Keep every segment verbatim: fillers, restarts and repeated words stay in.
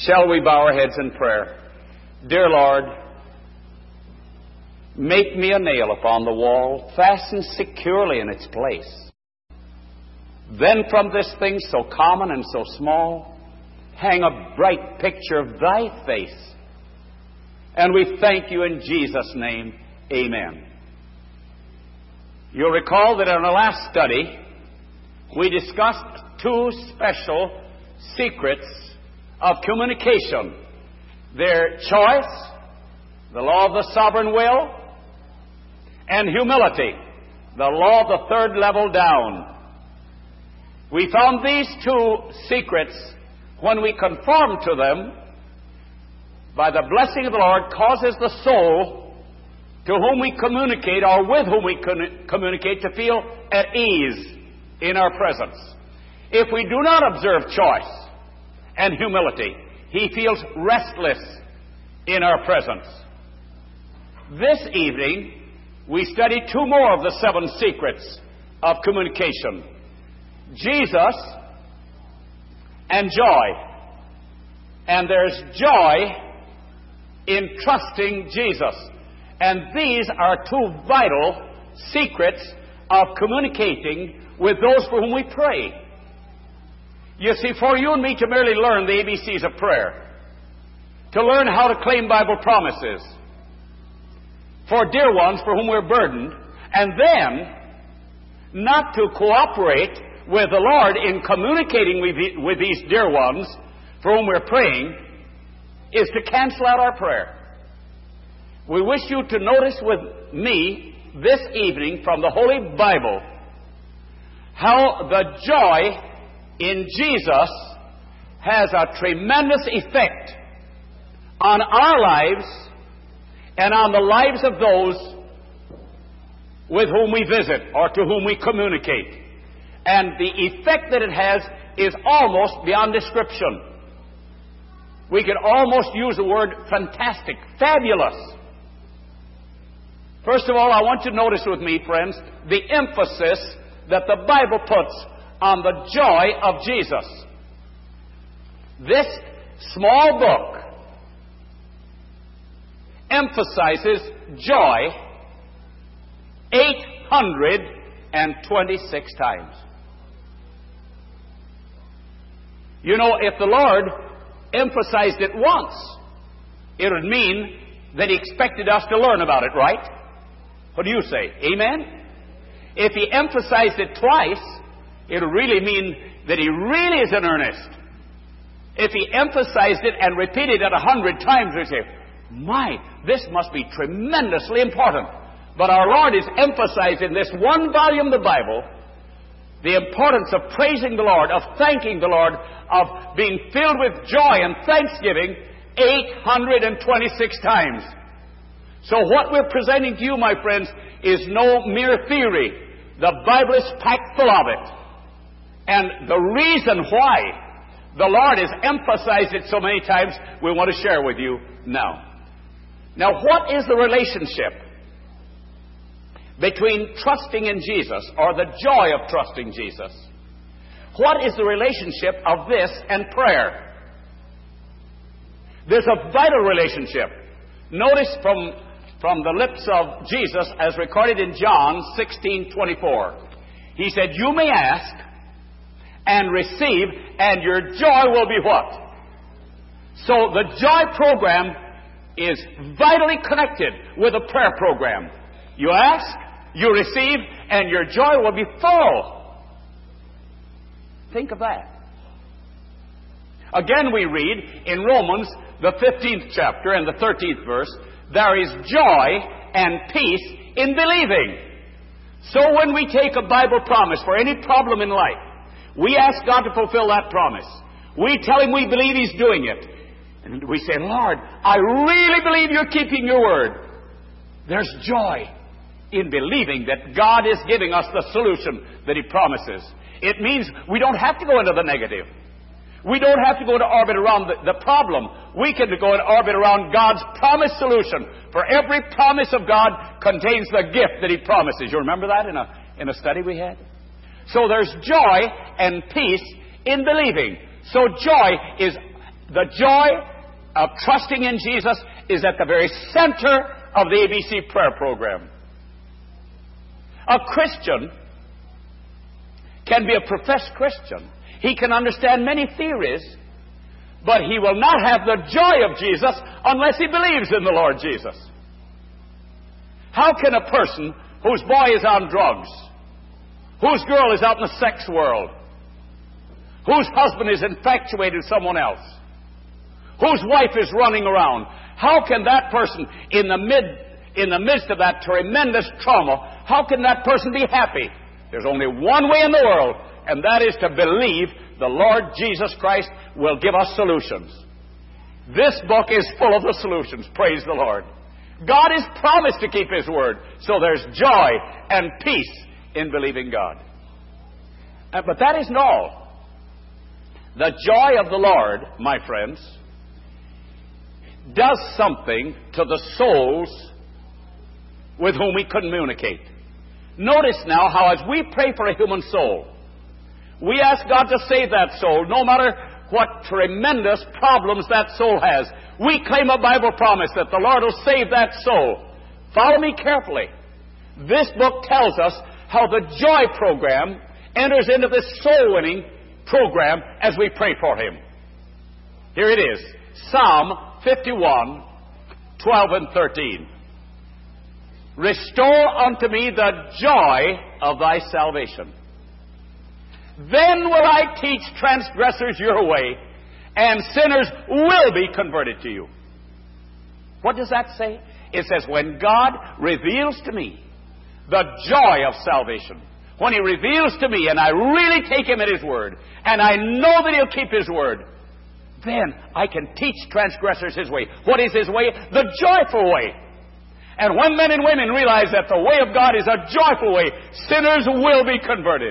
Shall we bow our heads in prayer? Dear Lord, make me a nail upon the wall, fastened securely in its place. Then from this thing so common and so small, hang a bright picture of thy face. And we thank you in Jesus' name. Amen. You'll recall that in our last study, we discussed two special secrets of communication. Their choice, the law of the sovereign will, and humility, the law of the third level down. We found these two secrets, when we conform to them, by the blessing of the Lord, causes the soul to whom we communicate or with whom we communicate to feel at ease in our presence. If we do not observe choice and humility, he feels restless in our presence. This evening, we study two more of the seven secrets of communication: Jesus and joy. And there's joy in trusting Jesus. And these are two vital secrets of communicating with those for whom we pray. You see, for you and me to merely learn the A B Cs of prayer, to learn how to claim Bible promises for dear ones for whom we're burdened, and then not to cooperate with the Lord in communicating with, the, with these dear ones for whom we're praying, is to cancel out our prayer. We wish you to notice with me this evening from the Holy Bible how the joy in Jesus has a tremendous effect on our lives and on the lives of those with whom we visit or to whom we communicate. And the effect that it has is almost beyond description. We can almost use the word fantastic, fabulous. First of all, I want you to notice with me, friends, the emphasis that the Bible puts on the joy of Jesus. This small book emphasizes joy eight hundred twenty-six times. You know, if the Lord emphasized it once, it would mean that He expected us to learn about it, right? What do you say? Amen? If He emphasized it twice, it would really mean that He really is in earnest. If He emphasized it and repeated it a hundred times, we'd say, my, this must be tremendously important. But our Lord is emphasized in this one volume of the Bible the importance of praising the Lord, of thanking the Lord, of being filled with joy and thanksgiving eight hundred twenty-six times. So what we're presenting to you, my friends, is no mere theory. The Bible is packed full of it. And the reason why the Lord has emphasized it so many times, we want to share with you now. Now, what is the relationship between trusting in Jesus, or the joy of trusting Jesus? What is the relationship of this and prayer? There's a vital relationship. Notice from, from the lips of Jesus, as recorded in John sixteen twenty-four. He said, you may ask and receive, and your joy will be what? So the joy program is vitally connected with the prayer program. You ask, you receive, and your joy will be full. Think of that. Again, we read in Romans, the fifteenth chapter and the thirteenth verse, there is joy and peace in believing. So when we take a Bible promise for any problem in life, we ask God to fulfill that promise. We tell Him we believe He's doing it. And we say, Lord, I really believe You're keeping Your word. There's joy in believing that God is giving us the solution that He promises. It means we don't have to go into the negative. We don't have to go to orbit around the, the problem. We can go and orbit around God's promised solution. For every promise of God contains the gift that He promises. You remember that in a, in a study we had? So there's joy and peace in believing. So joy is The joy of trusting in Jesus is at the very center of the A B C prayer program. A Christian can be a professed Christian. He can understand many theories, but he will not have the joy of Jesus unless he believes in the Lord Jesus. How can a person whose boy is on drugs, whose girl is out in the sex world, whose husband is infatuated with someone else, whose wife is running around, how can that person, in the mid, in the midst of that tremendous trauma, how can that person be happy? There's only one way in the world, and that is to believe the Lord Jesus Christ will give us solutions. This book is full of the solutions. Praise the Lord. God has promised to keep His word, so there's joy and peace in believing God. Uh, but that isn't all. The joy of the Lord, my friends, does something to the souls with whom we communicate. Notice now how as we pray for a human soul, we ask God to save that soul, no matter what tremendous problems that soul has. We claim a Bible promise that the Lord will save that soul. Follow me carefully. This book tells us how the joy program enters into this soul-winning program as we pray for him. Here it is. Psalm fifty-one, twelve and thirteen. Restore unto me the joy of thy salvation. Then will I teach transgressors your way, and sinners will be converted to you. What does that say? It says, when God reveals to me the joy of salvation, when He reveals to me, and I really take Him at His word, and I know that He'll keep His word, then I can teach transgressors His way. What is His way? The joyful way. And when men and women realize that the way of God is a joyful way, sinners will be converted.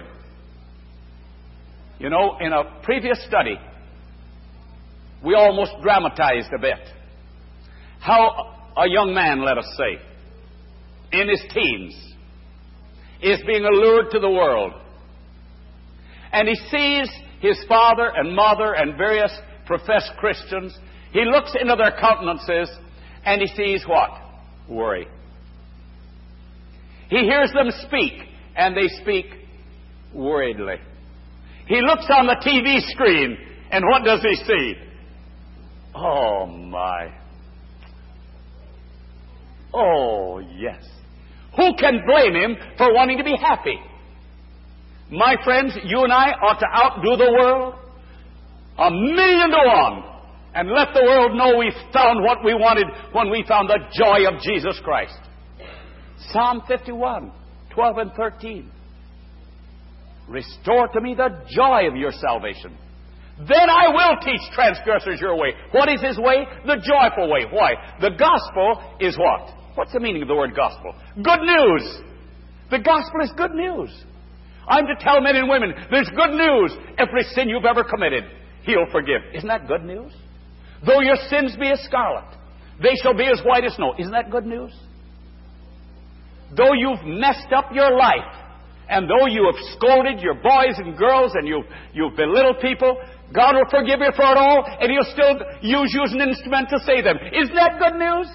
You know, in a previous study, we almost dramatized a bit how a young man, let us say, in his teens, is being allured to the world. And he sees his father and mother and various professed Christians. He looks into their countenances and he sees what? Worry. He hears them speak, and they speak worriedly. He looks on the T V screen, and what does he see? Oh, my. Oh, yes. Who can blame him for wanting to be happy? My friends, you and I ought to outdo the world a million to one, and let the world know we found what we wanted when we found the joy of Jesus Christ. Psalm fifty-one, twelve and thirteen. Restore to me the joy of your salvation. Then I will teach transgressors your way. What is His way? The joyful way. Why? The gospel is what? What's the meaning of the word gospel? Good news. The gospel is good news. I'm to tell men and women, there's good news. Every sin you've ever committed, He'll forgive. Isn't that good news? Though your sins be as scarlet, they shall be as white as snow. Isn't that good news? Though you've messed up your life, and though you have scolded your boys and girls, and you've, you've belittled people, God will forgive you for it all, and He'll still use you as an instrument to save them. Isn't that good news?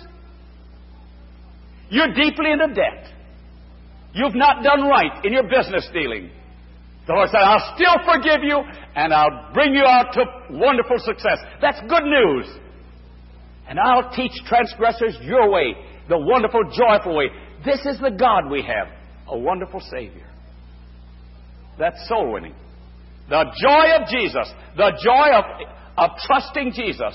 You're deeply into debt. You've not done right in your business dealing. The Lord said, I'll still forgive you, and I'll bring you out to wonderful success. That's good news. And I'll teach transgressors your way, the wonderful, joyful way. This is the God we have, a wonderful Savior. That's soul winning. The joy of Jesus, the joy of, of trusting Jesus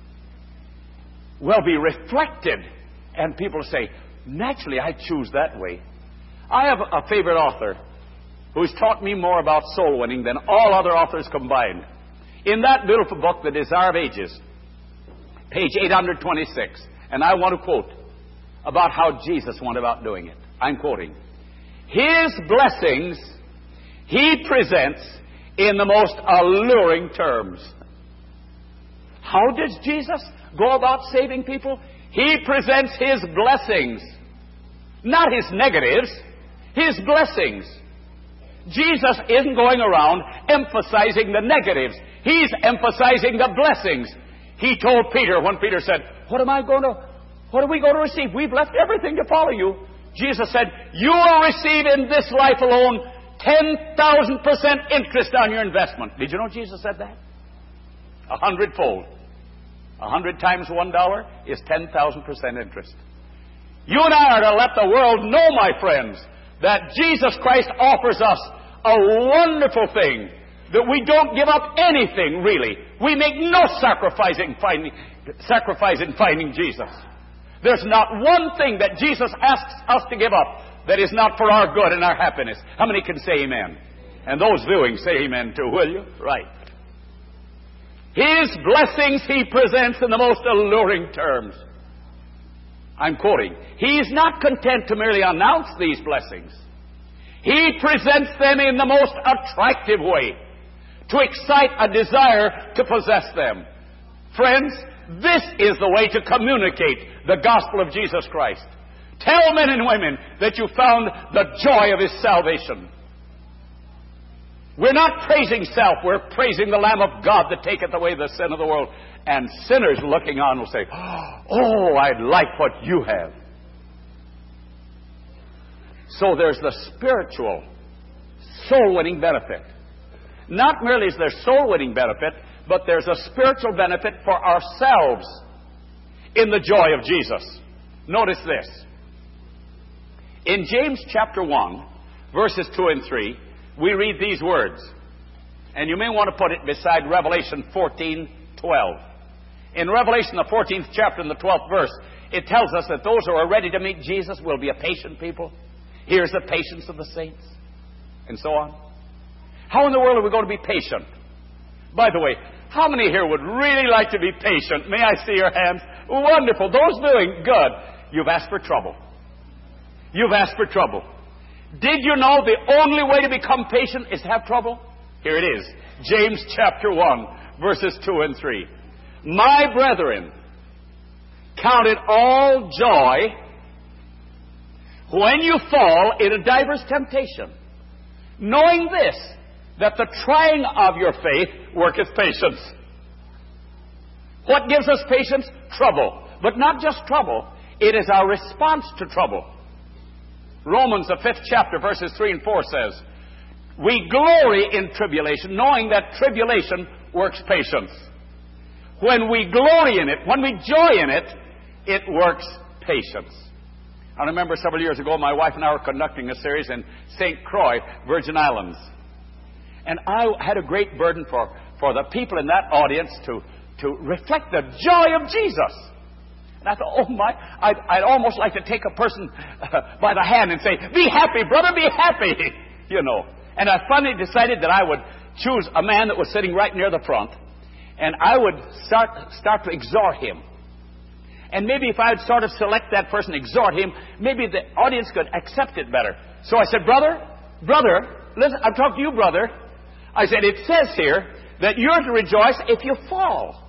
will be reflected, and people say, naturally, I choose that way. I have a favorite author who's taught me more about soul winning than all other authors combined. In that beautiful book, The Desire of Ages, page eight hundred twenty-six, and I want to quote about how Jesus went about doing it. I'm quoting. His blessings He presents in the most alluring terms. How does Jesus go about saving people? He presents His blessings, not His negatives, His blessings. Jesus isn't going around emphasizing the negatives. He's emphasizing the blessings. He told Peter, when Peter said, what am I going to, what are we going to receive? We've left everything to follow you. Jesus said, you will receive in this life alone ten thousand percent interest on your investment. Did you know Jesus said that? A hundredfold. A hundred times one dollar is ten thousand percent interest. You and I are to let the world know, my friends, that Jesus Christ offers us a wonderful thing, that we don't give up anything, really. We make no sacrifice in finding, sacrifice in finding Jesus. There's not one thing that Jesus asks us to give up that is not for our good and our happiness. How many can say amen? And those viewing, say amen too, will you? Right. His blessings He presents in the most alluring terms. I'm quoting. He is not content to merely announce these blessings. He presents them in the most attractive way to excite a desire to possess them. Friends, this is the way to communicate the gospel of Jesus Christ. Tell men and women that you found the joy of His salvation. We're not praising self, we're praising the Lamb of God that taketh away the sin of the world. And sinners looking on will say, oh, I'd like what you have. So there's the spiritual soul-winning benefit. Not merely is there soul-winning benefit, but there's a spiritual benefit for ourselves in the joy of Jesus. Notice this. In James chapter one, verses two and three, we read these words. And you may want to put it beside Revelation fourteen twelve. In Revelation, the fourteenth chapter and the twelfth verse, it tells us that those who are ready to meet Jesus will be a patient people. Here's the patience of the saints. And so on. How in the world are we going to be patient? By the way, how many here would really like to be patient? May I see your hands? Wonderful. Those doing good. You've asked for trouble. You've asked for trouble. Did you know the only way to become patient is to have trouble? Here it is. James chapter one, verses two and three. My brethren, count it all joy when you fall into divers temptation, knowing this, that the trying of your faith worketh patience. What gives us patience? Trouble. But not just trouble. It is our response to trouble. Romans, the fifth chapter, verses three and four says, we glory in tribulation, knowing that tribulation works patience. When we glory in it, when we joy in it, it works patience. I remember several years ago, my wife and I were conducting a series in Saint Croix, Virgin Islands. And I had a great burden for, for the people in that audience to, to reflect the joy of Jesus. And I thought, oh my, I'd, I'd almost like to take a person uh, by the hand and say, be happy, brother, be happy, you know. And I finally decided that I would choose a man that was sitting right near the front, and I would start, start to exhort him. And maybe if I would sort of select that person, exhort him, maybe the audience could accept it better. So I said, brother, brother, listen, I'm talking to you, brother. I said, it says here that you're to rejoice if you fall.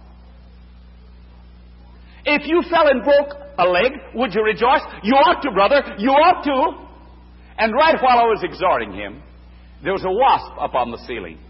If you fell and broke a leg, would you rejoice? You ought to, brother. You ought to. And right while I was exhorting him, there was a wasp up on the ceiling.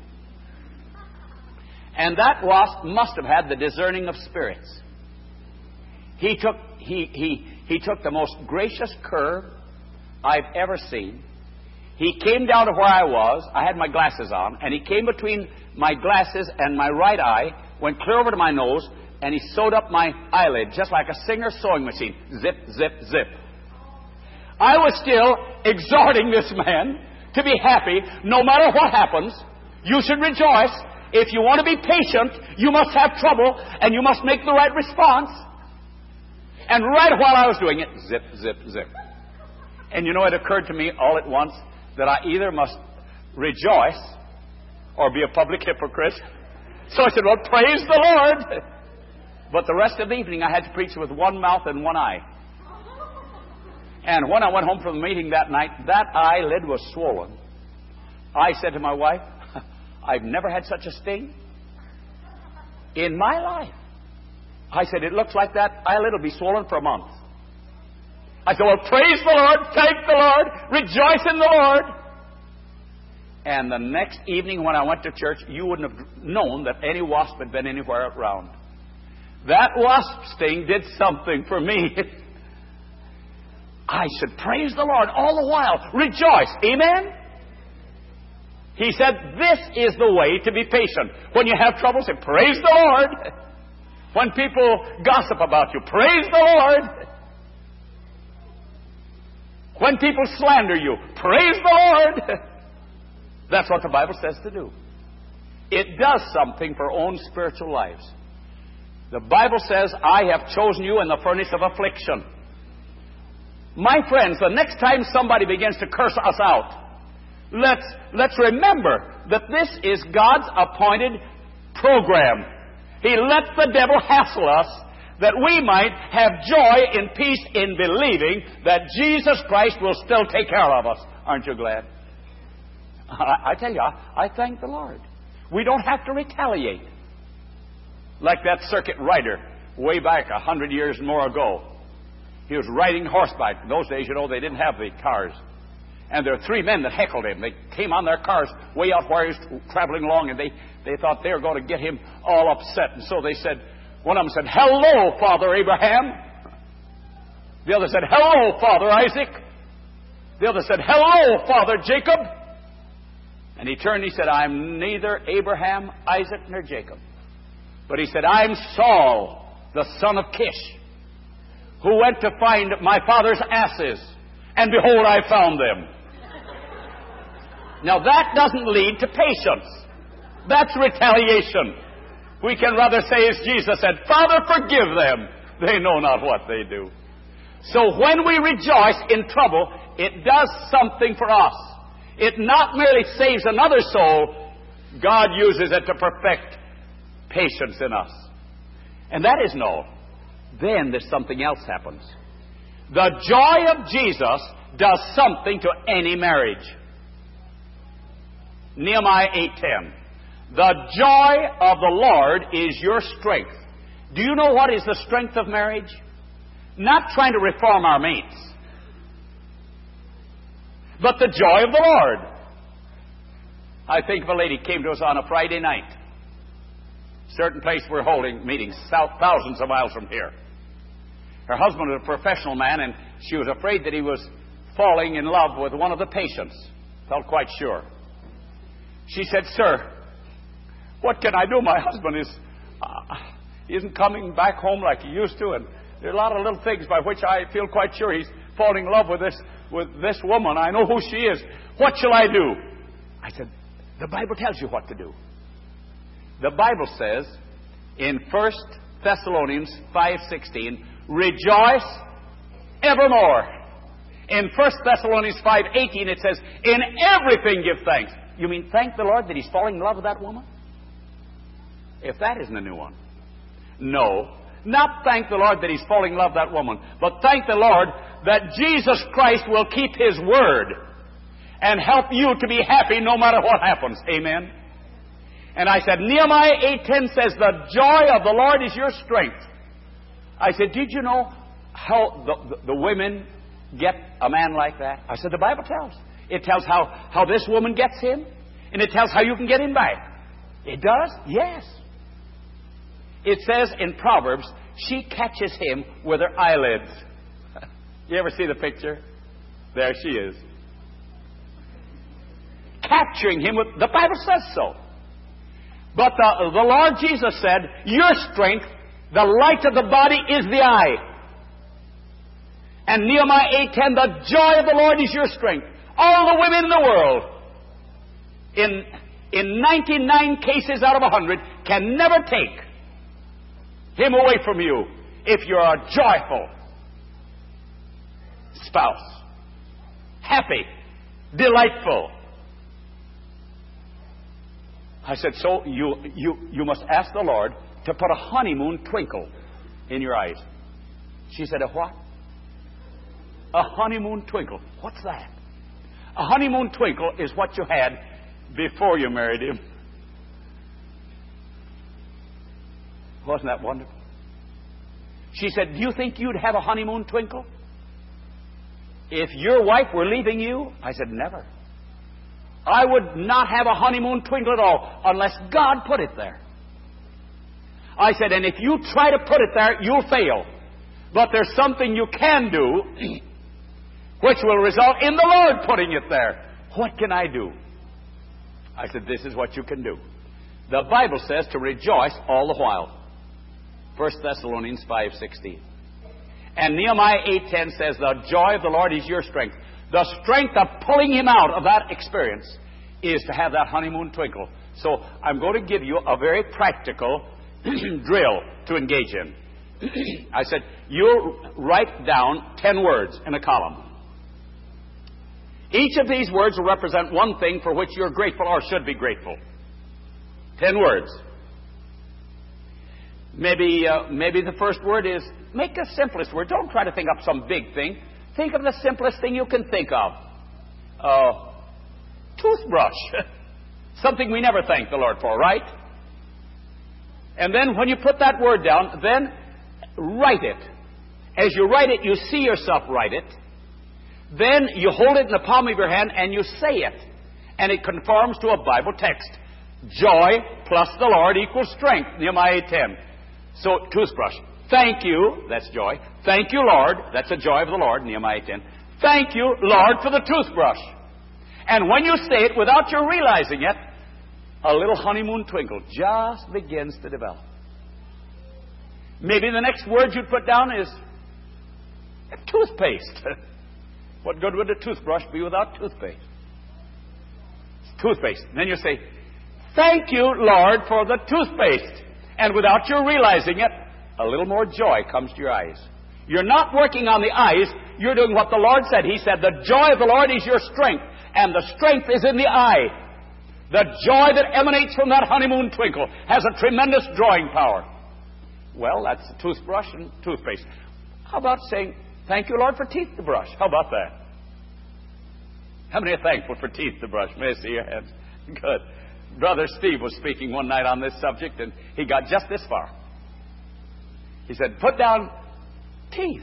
And that wasp must have had the discerning of spirits. He took, he, he, he took the most gracious curve I've ever seen. He came down to where I was. I had my glasses on. And he came between my glasses and my right eye, went clear over to my nose, and he sewed up my eyelid just like a Singer sewing machine. Zip, zip, zip. I was still exhorting this man to be happy no matter what happens. You should rejoice. If you want to be patient, you must have trouble, and you must make the right response. And right while I was doing it, zip, zip, zip. And you know, it occurred to me all at once that I either must rejoice or be a public hypocrite. So I said, well, praise the Lord. But the rest of the evening I had to preach with one mouth and one eye. And when I went home from the meeting that night, that eyelid was swollen. I said to my wife, I've never had such a sting in my life. I said, it looks like that eyelid will be swollen for a month. I said, well, praise the Lord, thank the Lord, rejoice in the Lord. And the next evening when I went to church, you wouldn't have known that any wasp had been anywhere around. That wasp sting did something for me. I should praise the Lord all the while. Rejoice. Amen? He said, this is the way to be patient. When you have trouble, say, praise the Lord. When people gossip about you, praise the Lord. When people slander you, praise the Lord. That's what the Bible says to do. It does something for our own spiritual lives. The Bible says, I have chosen you in the furnace of affliction. My friends, the next time somebody begins to curse us out, let's, let's remember that this is God's appointed program. He lets the devil hassle us that we might have joy and peace in believing that Jesus Christ will still take care of us. Aren't you glad? I, I tell you, I, I thank the Lord. We don't have to retaliate. Like that circuit rider way back a hundred years and more ago. He was riding horseback. In those days, you know, they didn't have the cars. And there were three men that heckled him. They came on their cars way out where he was traveling along, and they, they thought they were going to get him all upset. And so they said, one of them said, hello, Father Abraham. The other said, hello, Father Isaac. The other said, hello, Father Jacob. And he turned and he said, I'm neither Abraham, Isaac, nor Jacob. But he said, I'm Saul, the son of Kish, who went to find my father's asses, and behold, I found them. Now that doesn't lead to patience. That's retaliation. We can rather say, as Jesus said, Father, forgive them. They know not what they do. So when we rejoice in trouble, it does something for us. It not merely saves another soul, God uses it to perfect patience in us. And that is no. Then there's something else happens. The joy of Jesus does something to any marriage. Nehemiah eight ten. The joy of the Lord is your strength. Do you know what is the strength of marriage? Not trying to reform our mates, but the joy of the Lord. I think of a lady came to us on a Friday night. Certain place we're holding meetings, thousands of miles from here. Her husband was a professional man, and she was afraid that he was falling in love with one of the patients. Felt quite sure. She said, Sir, what can I do? My husband is uh, he isn't coming back home like he used to, and there are a lot of little things by which I feel quite sure he's falling in love with this with this woman. I know who she is. What shall I do? I said, the Bible tells you what to do. The Bible says in First Thessalonians five sixteen, rejoice evermore. In First Thessalonians five eighteen, it says, in everything give thanks. You mean thank the Lord that he's falling in love with that woman? If that isn't a new one. No. Not thank the Lord that he's falling in love with that woman, but thank the Lord that Jesus Christ will keep his word and help you to be happy no matter what happens. Amen? And I said, Nehemiah eight ten says, the joy of the Lord is your strength. I said, did you know how the, the, the women get a man like that? I said, the Bible tells. It tells how, how this woman gets him, and it tells how you can get him back. It does? Yes. It says in Proverbs, she catches him with her eyelids. You ever see the picture? There she is. Capturing him with, the Bible says so. But the, the Lord Jesus said, your strength, the light of the body is the eye. And Nehemiah eight ten, the joy of the Lord is your strength. All the women in the world, in, in ninety-nine cases out of one hundred, can never take him away from you if you're a joyful spouse. Happy, delightful. I said, so you, you, you must ask the Lord to put a honeymoon twinkle in your eyes. She said, a what? A honeymoon twinkle. What's that? A honeymoon twinkle is what you had before you married him. Wasn't that wonderful? She said, do you think you'd have a honeymoon twinkle if your wife were leaving you? I said, never. I would not have a honeymoon twinkle at all unless God put it there. I said, and if you try to put it there, you'll fail. But there's something you can do which will result in the Lord putting it there. What can I do? I said, this is what you can do. The Bible says to rejoice all the while. First Thessalonians five sixteen. And Nehemiah eight ten says, the joy of the Lord is your strength. The strength of pulling him out of that experience is to have that honeymoon twinkle. So I'm going to give you a very practical drill to engage in. I said, you'll write down ten words in a column. Each of these words will represent one thing for which you're grateful or should be grateful. Ten words. Maybe, uh, maybe the first word is, make the simplest word. Don't try to think up some big thing. Think of the simplest thing you can think of. Uh, toothbrush. Something we never thank the Lord for, right? And then when you put that word down, then write it. As you write it, you see yourself write it. Then you hold it in the palm of your hand and you say it. And it conforms to a Bible text. Joy plus the Lord equals strength. Nehemiah eight ten. So, toothbrush. Thank you. That's joy. Thank you, Lord. That's the joy of the Lord. Nehemiah eight ten. Thank you, Lord, for the toothbrush. And when you say it without you realizing it, a little honeymoon twinkle just begins to develop. Maybe the next word you'd put down is toothpaste. What good would a toothbrush be without toothpaste? It's toothpaste. And then you say, thank you, Lord, for the toothpaste. And without you realizing it, a little more joy comes to your eyes. You're not working on the eyes. You're doing what the Lord said. He said, the joy of the Lord is your strength. And the strength is in the eye. The joy that emanates from that honeymoon twinkle has a tremendous drawing power. Well, that's the toothbrush and toothpaste. How about saying, thank you, Lord, for teeth to brush? How about that? How many are thankful for teeth to brush? May I see your hands? Good. Brother Steve was speaking one night on this subject, and he got just this far. He said, put down teeth.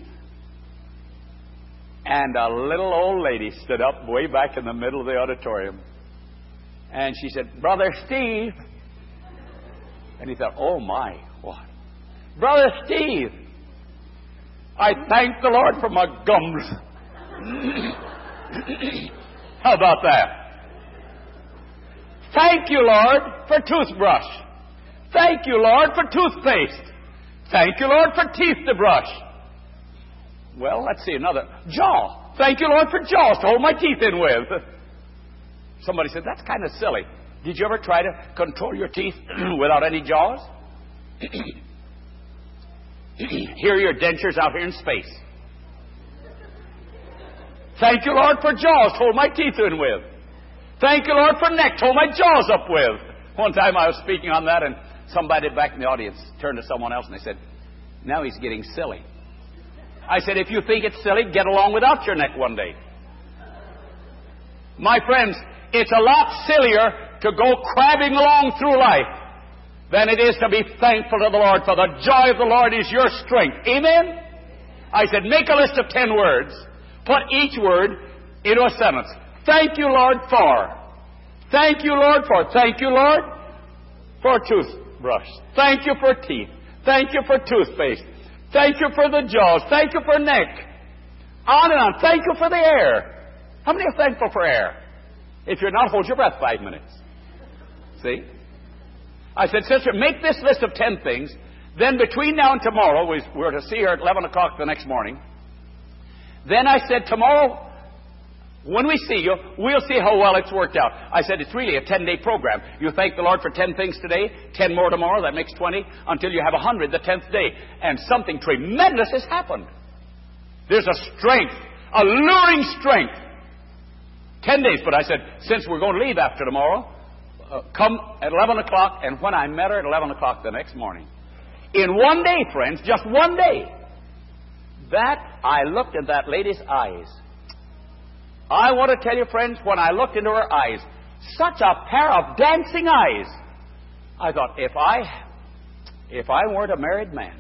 And a little old lady stood up way back in the middle of the auditorium. And she said, Brother Steve. And he thought, oh my, what? Brother Steve, I thank the Lord for my gums. How about that? Thank you, Lord, for toothbrush. Thank you, Lord, for toothpaste. Thank you, Lord, for teeth to brush. Well, let's see another. Jaw. Thank you, Lord, for jaws to hold my teeth in with. Somebody said, that's kind of silly. Did you ever try to control your teeth without any jaws? Here are your dentures out here in space. Thank you, Lord, for jaws to hold my teeth in with. Thank you, Lord, for neck to hold my jaws up with. One time I was speaking on that, and somebody back in the audience turned to someone else and they said, now he's getting silly. I said, if you think it's silly, get along without your neck one day. My friends, it's a lot sillier to go crabbing along through life than it is to be thankful to the Lord, for the joy of the Lord is your strength. Amen? I said, make a list of ten words. Put each word into a sentence. Thank you, Lord, for. Thank you, Lord, for. Thank you, Lord, for toothbrush. Thank you for teeth. Thank you for toothpaste. Thank you for the jaws. Thank you for neck. On and on. Thank you for the air. How many are thankful for air? If you're not, hold your breath five minutes. See? I said, sister, make this list of ten things. Then between now and tomorrow, we're to see her at eleven o'clock the next morning. Then I said, tomorrow, when we see you, we'll see how well it's worked out. I said, it's really a ten-day program. You thank the Lord for ten things today, ten more tomorrow, that makes twenty, until you have one hundred the tenth day. And something tremendous has happened. There's a strength, a luring strength. Ten days, but I said, since we're going to leave after tomorrow, uh, come at eleven o'clock, and when I met her at eleven o'clock the next morning, in one day, friends, just one day, that I looked at that lady's eyes. I want to tell you, friends, when I looked into her eyes, such a pair of dancing eyes, I thought, if I, if I weren't a married man,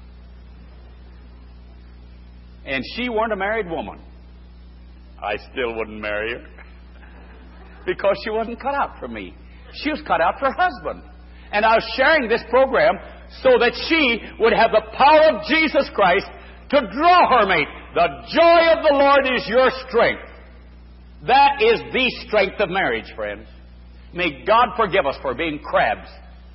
and she weren't a married woman, I still wouldn't marry her. Because she wasn't cut out for me. She was cut out for her husband. And I was sharing this program so that she would have the power of Jesus Christ to draw her mate. The joy of the Lord is your strength. That is the strength of marriage, friends. May God forgive us for being crabs.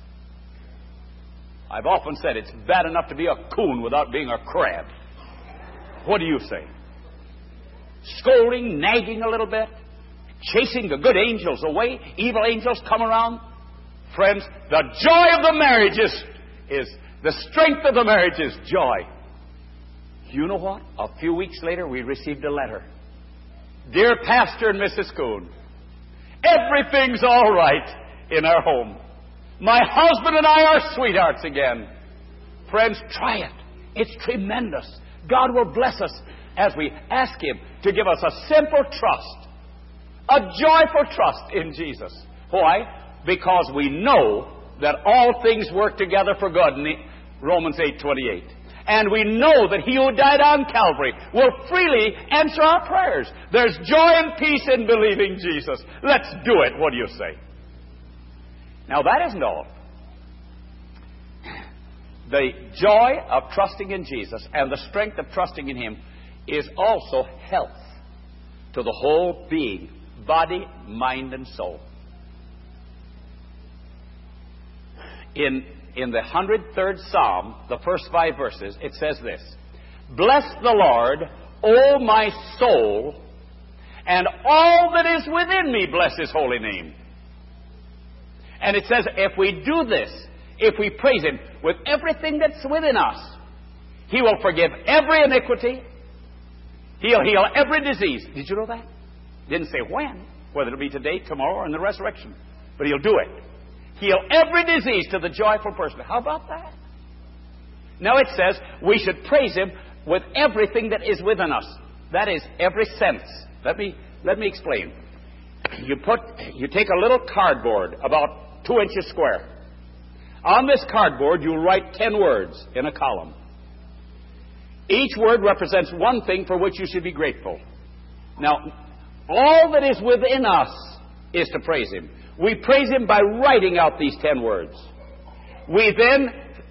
I've often said it's bad enough to be a coon without being a crab. What do you say? Scolding, nagging a little bit, chasing the good angels away, evil angels come around. Friends, the joy of the marriage is, is the strength of the marriage is joy. You know what? A few weeks later, we received a letter. Dear Pastor and Missus Coon, everything's all right in our home. My husband and I are sweethearts again. Friends, try it. It's tremendous. God will bless us as we ask Him to give us a simple trust, a joyful trust in Jesus. Why? Because we know that all things work together for good in Romans eight twenty-eight. And we know that He who died on Calvary will freely answer our prayers. There's joy and peace in believing Jesus. Let's do it. What do you say? Now, that isn't all. The joy of trusting in Jesus and the strength of trusting in Him is also health to the whole being, body, mind, and soul. In, in the one hundred third Psalm, the first five verses, it says this: Bless the Lord, O my soul, and all that is within me bless His holy name. And it says, if we do this, if we praise Him with everything that's within us, He will forgive every iniquity. He'll heal every disease. Did you know that? Didn't say when, whether it'll be today, tomorrow, or in the resurrection. But He'll do it. Heal every disease to the joyful person. How about that? Now it says we should praise Him with everything that is within us. That is, every sense. Let me, let me explain. You put, you take a little cardboard about two inches square. On this cardboard, you'll write ten words in a column. Each word represents one thing for which you should be grateful. Now, all that is within us is to praise Him. We praise Him by writing out these ten words. We then,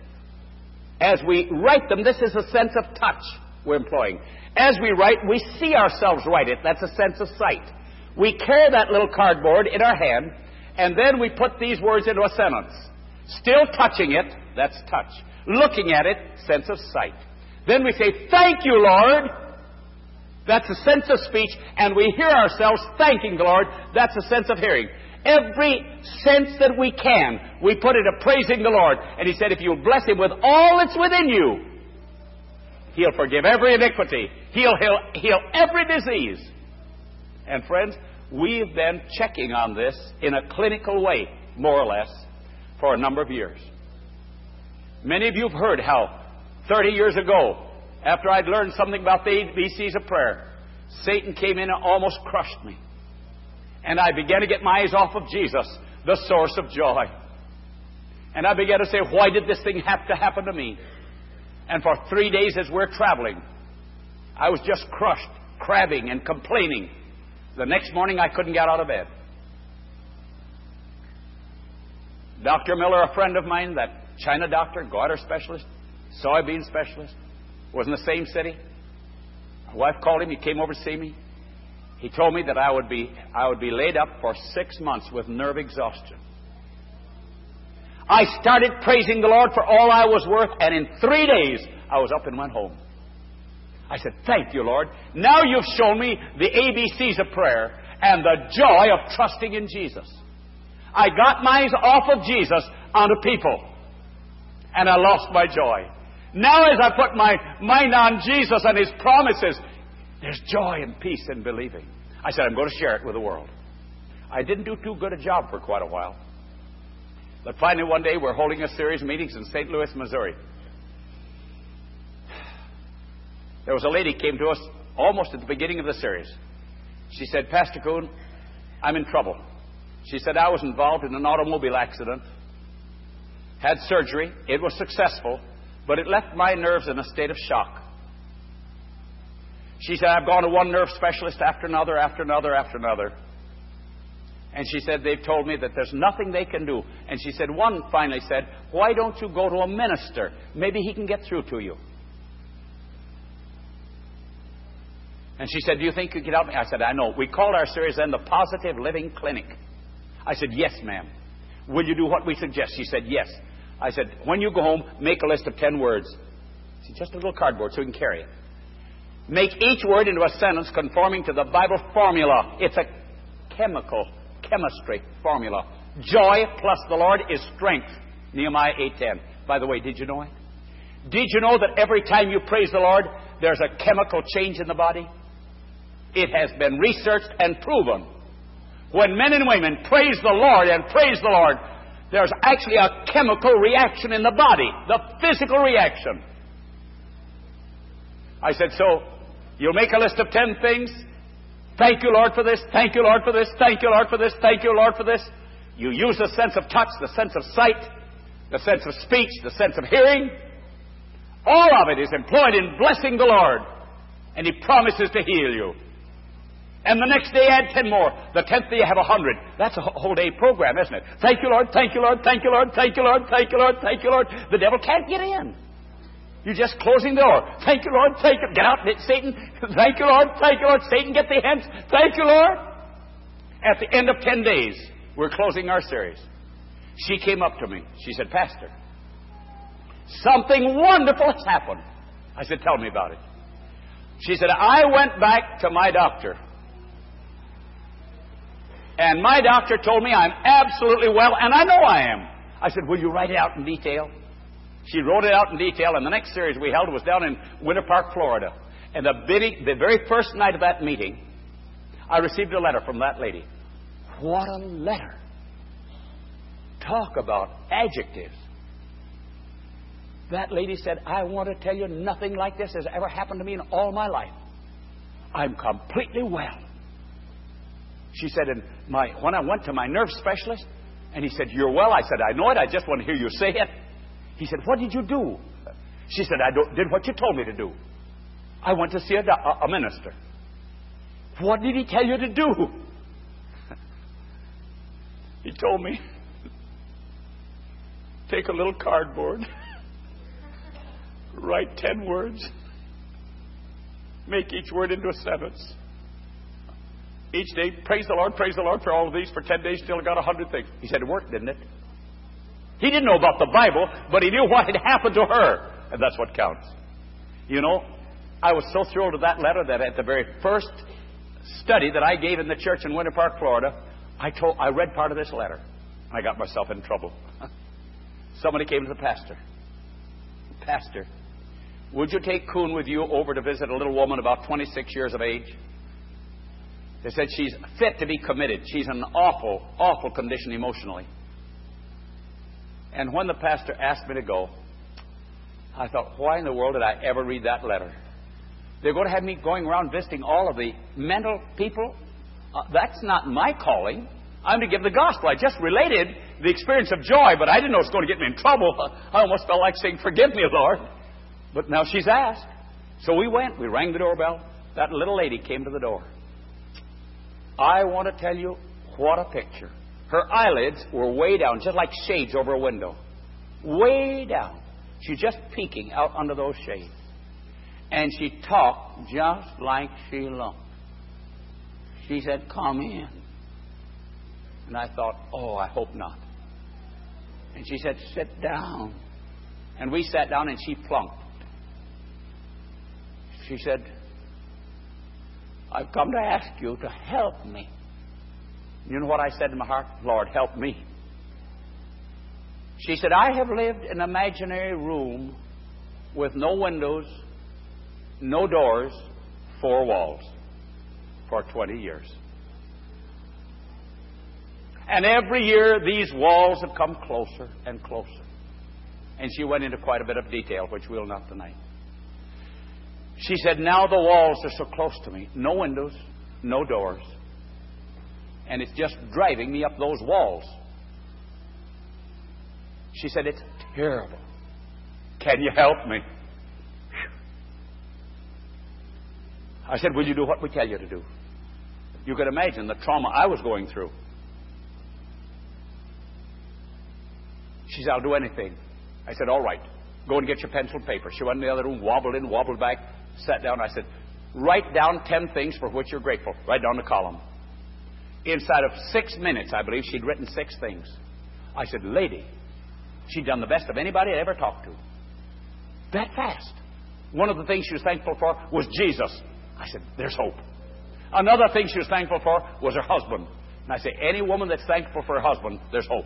as we write them, this is a sense of touch we're employing. As we write, we see ourselves write it. That's a sense of sight. We carry that little cardboard in our hand, and then we put these words into a sentence. Still touching it, that's touch. Looking at it, sense of sight. Then we say, thank you, Lord. That's a sense of speech, and we hear ourselves thanking the Lord. That's a sense of hearing. Every sense that we can, we put into praising the Lord. And He said, if you'll bless Him with all that's within you, He'll forgive every iniquity. He'll heal, heal every disease. And friends, we've been checking on this in a clinical way, more or less, for a number of years. Many of you have heard how thirty years ago, after I'd learned something about the A B Cs of prayer, Satan came in and almost crushed me. And I began to get my eyes off of Jesus, the source of joy. And I began to say, why did this thing have to happen to me? And for three days as we're traveling, I was just crushed, crabbing and complaining. The next morning, I couldn't get out of bed. Doctor Miller, a friend of mine, that China doctor, goiter specialist, soybean specialist, was in the same city. My wife called him. He came over to see me. He told me that I would be I would be laid up for six months with nerve exhaustion. I started praising the Lord for all I was worth, and in three days, I was up and went home. I said, thank you, Lord. Now you've shown me the A B Cs of prayer and the joy of trusting in Jesus. I got my eyes off of Jesus onto people, and I lost my joy. Now as I put my mind on Jesus and His promises, there's joy and peace in believing. I said, I'm going to share it with the world. I didn't do too good a job for quite a while. But finally one day we're holding a series of meetings in Saint Louis, Missouri. There was a lady came to us almost at the beginning of the series. She said, Pastor Coon, I'm in trouble. She said, I was involved in an automobile accident, had surgery. It was successful, but it left my nerves in a state of shock. She said, I've gone to one nerve specialist after another, after another, after another. And she said, they've told me that there's nothing they can do. And she said, one finally said, why don't you go to a minister? Maybe he can get through to you. And she said, do you think you can help me? I said, I know. We called our series then the Positive Living Clinic. I said, yes, ma'am. Will you do what we suggest? She said, yes. I said, when you go home, make a list of ten words. She said, just a little cardboard so we can carry it. Make each word into a sentence conforming to the Bible formula. It's a chemical chemistry formula. Joy plus the Lord is strength. Nehemiah eight ten. By the way, did you know it? Did you know that every time you praise the Lord, there's a chemical change in the body? It has been researched and proven. When men and women praise the Lord and praise the Lord, there's actually a chemical reaction in the body, the physical reaction. I said, so you'll make a list of ten things. Thank you, Lord, for this. Thank you, Lord, for this. Thank you, Lord, for this. Thank you, Lord, for this. You use the sense of touch, the sense of sight, the sense of speech, the sense of hearing. All of it is employed in blessing the Lord. And He promises to heal you. And the next day add ten more. The tenth day you have a hundred. That's a whole day program, isn't it? Thank you, Lord. Thank you, Lord. Thank you, Lord. Thank you, Lord. Thank you, Lord. Thank you, Lord. The devil can't get in. You're just closing the door. Thank you, Lord. Thank you. Get out, Satan. Thank you, Lord. Thank you, Lord. Satan, get the hands. Thank you, Lord. At the end of ten days, we're closing our series. She came up to me. She said, Pastor, something wonderful has happened. I said, tell me about it. She said, I went back to my doctor. And my doctor told me I'm absolutely well, and I know I am. I said, will you write it out in detail? She wrote it out in detail, and the next series we held was down in Winter Park, Florida. And the, bidding, the very first night of that meeting, I received a letter from that lady. What a letter. Talk about adjectives. That lady said, I want to tell you, nothing like this has ever happened to me in all my life. I'm completely well. She said, and my, when I went to my nerve specialist, and he said, you're well. I said, I know it. I just want to hear you say it. He said, what did you do? She said, I do, did what you told me to do. I went to see a, a minister. What did he tell you to do? He told me, take a little cardboard, write ten words, make each word into a sentence. Each day, praise the Lord, praise the Lord for all of these. For ten days, till I got a hundred things. He said, it worked, didn't it? He didn't know about the Bible, but he knew what had happened to her. And that's what counts. You know, I was so thrilled with that letter that at the very first study that I gave in the church in Winter Park, Florida, I told, I read part of this letter. I got myself in trouble. Somebody came to the pastor. Pastor, would you take Kuhn with you over to visit a little woman about twenty-six years of age? They said she's fit to be committed. She's in an awful, awful condition emotionally. And when the pastor asked me to go, I thought, why in the world did I ever read that letter? They're going to have me going around visiting all of the mental people? Uh, that's not my calling. I'm to give the gospel. I just related the experience of joy, but I didn't know it was going to get me in trouble. I almost felt like saying, forgive me, Lord. But now she's asked. So we went. We rang the doorbell. That little lady came to the door. I want to tell you, what a picture. Her eyelids were way down, just like shades over a window. Way down. She's just peeking out under those shades. And she talked just like she looked. She said, come in. And I thought, oh, I hope not. And she said, sit down. And we sat down and she plunked. She said, I've come to ask you to help me. You know what I said in my heart? Lord, help me. She said, I have lived in an imaginary room with no windows, no doors, four walls for twenty years. And every year these walls have come closer and closer. And she went into quite a bit of detail, which we'll not tonight. She said, now the walls are so close to me. No windows, no doors. And it's just driving me up those walls. She said, it's terrible. Can you help me? I said, will you do what we tell you to do? You could imagine the trauma I was going through. She said, I'll do anything. I said, all right. Go and get your pencil and paper. She went in the other room, wobbled in, wobbled back, sat down. I said, write down ten things for which you're grateful. Write down the column. Inside of six minutes, I believe, she'd written six things. I said, lady, she'd done the best of anybody I'd ever talked to. That fast. One of the things she was thankful for was Jesus. I said, there's hope. Another thing she was thankful for was her husband. And I say, any woman that's thankful for her husband, there's hope.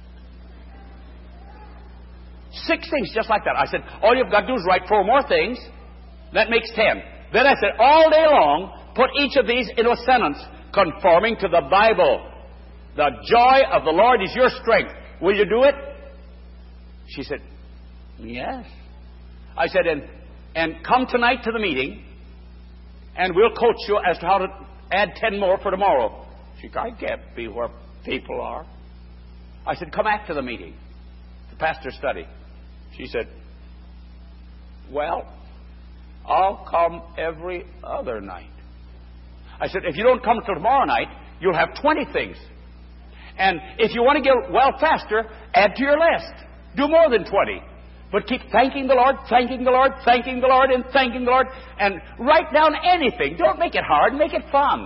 Six things just like that. I said, all you've got to do is write four more things. That makes ten. Then I said, all day long, put each of these into a sentence conforming to the Bible. The joy of the Lord is your strength. Will you do it? She said, yes. I said, and, and come tonight to the meeting, and we'll coach you as to how to add ten more for tomorrow. She said, I can't be where people are. I said, come after the meeting, the pastor's study. She said, well, I'll come every other night. I said, if you don't come till tomorrow night, you'll have twenty things. And if you want to get well faster, add to your list. Do more than twenty. But keep thanking the Lord, thanking the Lord, thanking the Lord, and thanking the Lord. And write down anything. Don't make it hard. Make it fun.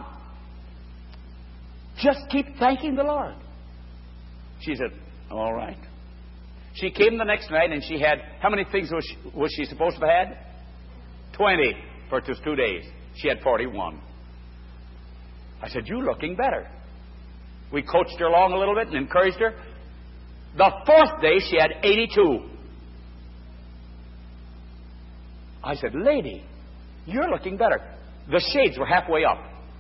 Just keep thanking the Lord. She said, all right. She came the next night and she had, how many things was she, was she supposed to have had? twenty for just two days. She had forty-one. I said, you're looking better. We coached her along a little bit and encouraged her. The fourth day, she had eighty-two. I said, lady, you're looking better. The shades were halfway up.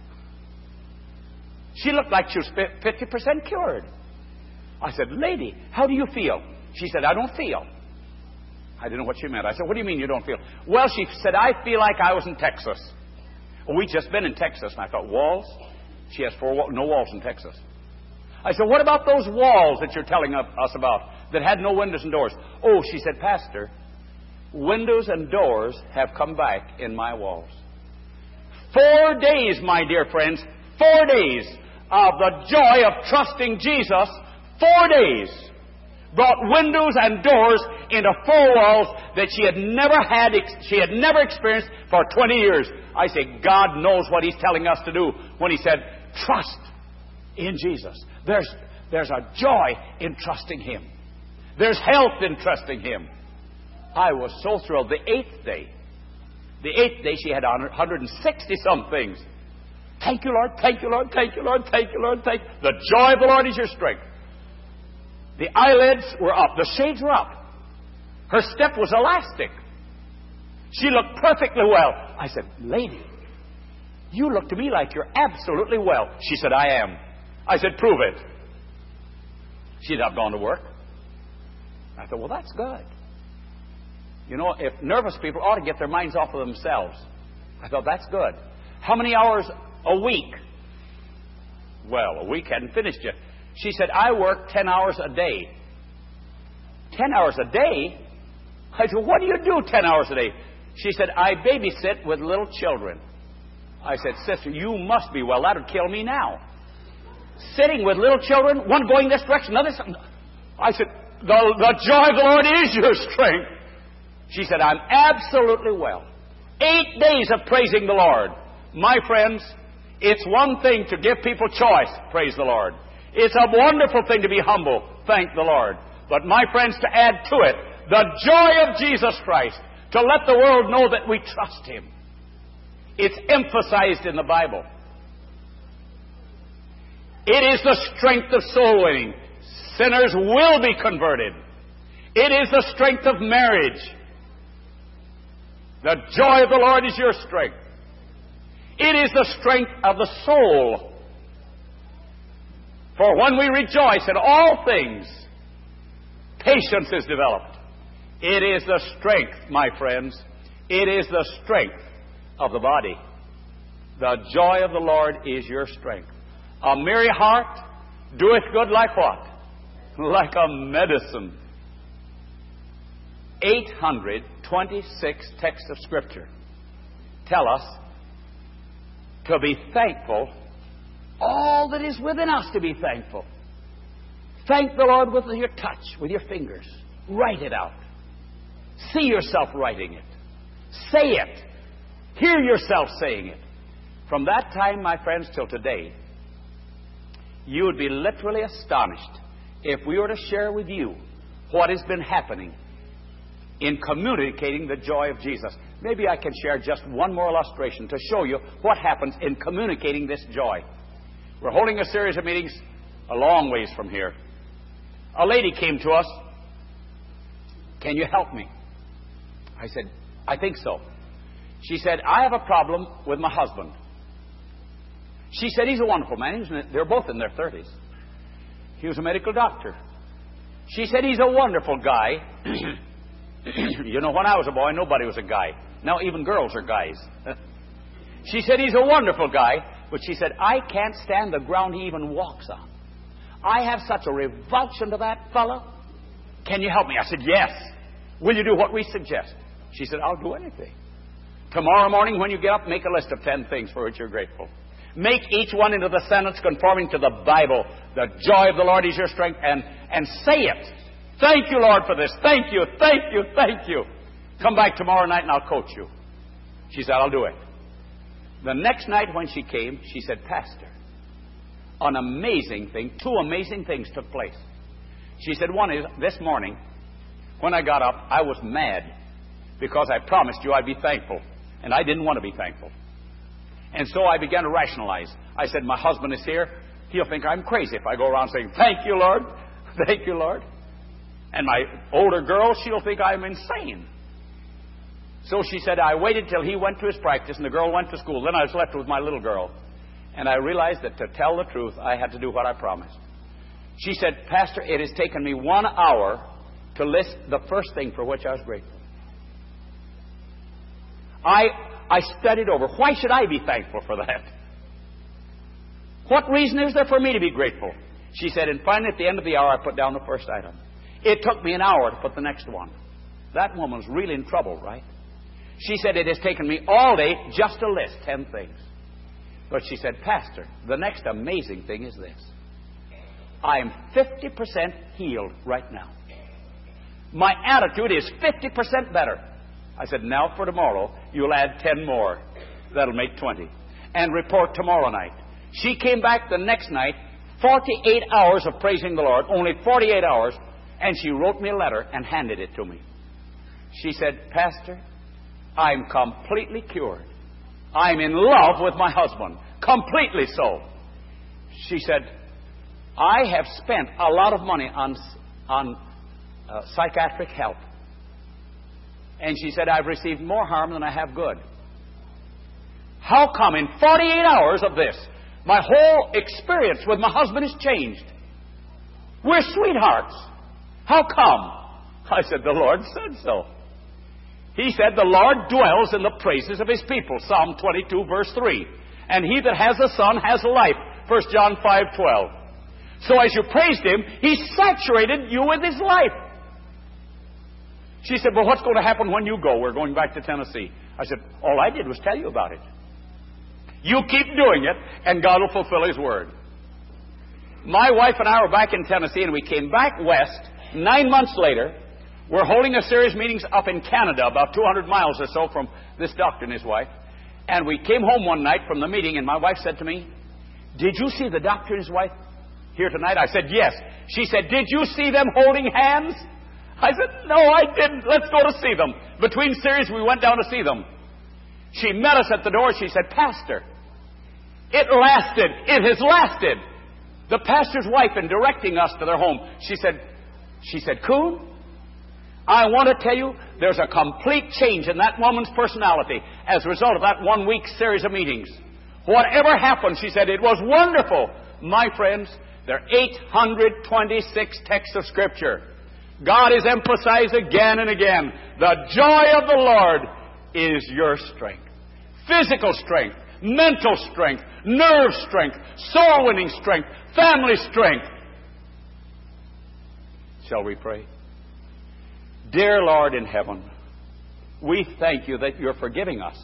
She looked like she was fifty percent cured. I said, lady, how do you feel? She said, I don't feel. I didn't know what she meant. I said, what do you mean you don't feel? Well, she said, I feel like I was in Texas. Well, we'd just been in Texas, and I thought, walls? She has four walls, no walls in Texas. I said, what about those walls that you're telling us about that had no windows and doors? Oh, she said, Pastor, windows and doors have come back in my walls. Four days, my dear friends, four days of the joy of trusting Jesus, four days brought windows and doors into four walls that she had never had, she had never experienced for twenty years. I say, God knows what He's telling us to do when He said, trust in Jesus. There's, there's a joy in trusting Him. There's health in trusting Him. I was so thrilled. The eighth day, the eighth day she had one hundred sixty some things. Thank you, Lord. Thank you, Lord. Thank you, Lord. Thank you, Lord. Thank you. The joy of the Lord is your strength. The eyelids were up. The shades were up. Her step was elastic. She looked perfectly well. I said, lady, you look to me like you're absolutely well. She said, I am. I said, prove it. She'd have gone to work. I thought, well, that's good. You know, if nervous people ought to get their minds off of themselves. I thought, that's good. How many hours a week? Well, a week hadn't finished yet. She said, I work ten hours a day. Ten hours a day? I said, what do you do ten hours a day? She said, I babysit with little children. I said, sister, you must be well. That would kill me now. Sitting with little children, one going this direction, another something. I said, the, the joy of the Lord is your strength. She said, I'm absolutely well. Eight days of praising the Lord. My friends, it's one thing to give people choice, praise the Lord. It's a wonderful thing to be humble, thank the Lord. But my friends, to add to it, the joy of Jesus Christ, to let the world know that we trust Him. It's emphasized in the Bible. It is the strength of soul winning. Sinners will be converted. It is the strength of marriage. The joy of the Lord is your strength. It is the strength of the soul. For when we rejoice in all things, patience is developed. It is the strength, my friends. It is the strength of the body. The joy of the Lord is your strength. A merry heart doeth good like what? Like a medicine. eight hundred twenty-six texts of Scripture tell us to be thankful, all that is within us to be thankful. Thank the Lord with your touch, with your fingers. Write it out. See yourself writing it. Say it. Hear yourself saying it. From that time, my friends, till today, you would be literally astonished if we were to share with you what has been happening in communicating the joy of Jesus. Maybe I can share just one more illustration to show you what happens in communicating this joy. We're holding a series of meetings a long ways from here. A lady came to us. Can you help me? I said, I think so. She said, I have a problem with my husband. She said, he's a wonderful man. He's in, they're both in their thirties. He was a medical doctor. She said, he's a wonderful guy. You know, when I was a boy, nobody was a guy. Now even girls are guys. She said, he's a wonderful guy. But she said, I can't stand the ground he even walks on. I have such a revulsion to that fellow. Can you help me? I said, yes. Will you do what we suggest? She said, I'll do anything. Tomorrow morning when you get up, make a list of ten things for which you're grateful. Make each one into the sentence conforming to the Bible. The joy of the Lord is your strength. And, and say it. Thank you, Lord, for this. Thank you, thank you, thank you. Come back tomorrow night and I'll coach you. She said, I'll do it. The next night when she came, she said, Pastor, an amazing thing, two amazing things took place. She said, one is, this morning, when I got up, I was mad because I promised you I'd be thankful. And I didn't want to be thankful. And so I began to rationalize. I said, my husband is here. He'll think I'm crazy if I go around saying, thank you, Lord. Thank you, Lord. And my older girl, she'll think I'm insane. So she said, I waited till he went to his practice and the girl went to school. Then I was left with my little girl. And I realized that to tell the truth, I had to do what I promised. She said, Pastor, it has taken me one hour to list the first thing for which I was grateful. I, I studied over. Why should I be thankful for that? What reason is there for me to be grateful? She said, and finally at the end of the hour, I put down the first item. It took me an hour to put the next one. That woman's really in trouble, right? She said, it has taken me all day just to list ten things. But she said, Pastor, the next amazing thing is this. I am fifty percent healed right now. My attitude is fifty percent better. I said, now for tomorrow, you'll add ten more. That'll make twenty. And report tomorrow night. She came back the next night, forty-eight hours of praising the Lord, only forty-eight hours, and she wrote me a letter and handed it to me. She said, Pastor, I'm completely cured. I'm in love with my husband. Completely so. She said, I have spent a lot of money on, on uh, psychiatric help. And she said, I've received more harm than I have good. How come in forty-eight hours of this, my whole experience with my husband has changed? We're sweethearts. How come? I said, the Lord said so. He said, the Lord dwells in the praises of His people. Psalm twenty-two, verse three. And he that has a son has life. First John five, twelve. So as you praised Him, He saturated you with His life. She said, well, what's going to happen when you go? We're going back to Tennessee. I said, all I did was tell you about it. You keep doing it, and God will fulfill His word. My wife and I were back in Tennessee, and we came back west. Nine months later, we're holding a series of meetings up in Canada, about two hundred miles or so from this doctor and his wife. And we came home one night from the meeting, and my wife said to me, did you see the doctor and his wife here tonight? I said, yes. She said, did you see them holding hands? I said, no, I didn't. Let's go to see them. Between series, we went down to see them. She met us at the door. She said, Pastor, it lasted. It has lasted. The pastor's wife, in directing us to their home, she said, she said, Coon, I want to tell you, there's a complete change in that woman's personality as a result of that one week series of meetings. Whatever happened, she said, it was wonderful. My friends, there are eight hundred twenty-six texts of Scripture. God is emphasized again and again. The joy of the Lord is your strength. Physical strength, mental strength, nerve strength, soul-winning strength, family strength. Shall we pray? Dear Lord in heaven, we thank You that You're forgiving us.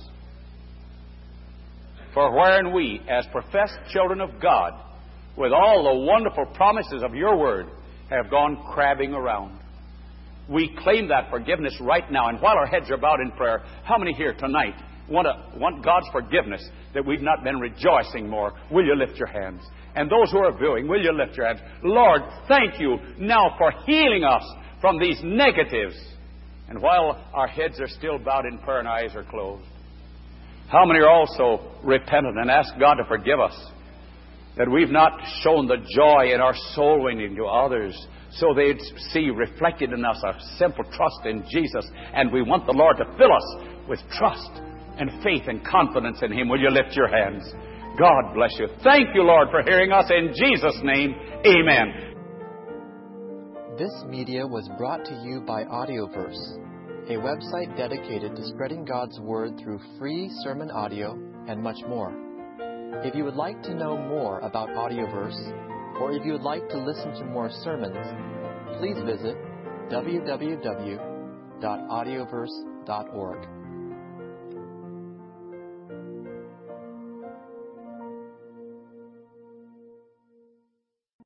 For wherein we, as professed children of God, with all the wonderful promises of Your word, have gone crabbing around. We claim that forgiveness right now. And while our heads are bowed in prayer, how many here tonight want, to, want God's forgiveness that we've not been rejoicing more? Will you lift your hands? And those who are viewing, will you lift your hands? Lord, thank you now for healing us from these negatives. And while our heads are still bowed in prayer and our eyes are closed, how many are also repentant and ask God to forgive us that we've not shown the joy in our soul winning to others so they'd see reflected in us a simple trust in Jesus, and we want the Lord to fill us with trust and faith and confidence in Him? Will you lift your hands? God bless you. Thank you, Lord, for hearing us. In Jesus' name, amen. This media was brought to you by Audioverse, a website dedicated to spreading God's Word through free sermon audio and much more. If you would like to know more about Audioverse, or if you would like to listen to more sermons, please visit w w w dot audioverse dot org.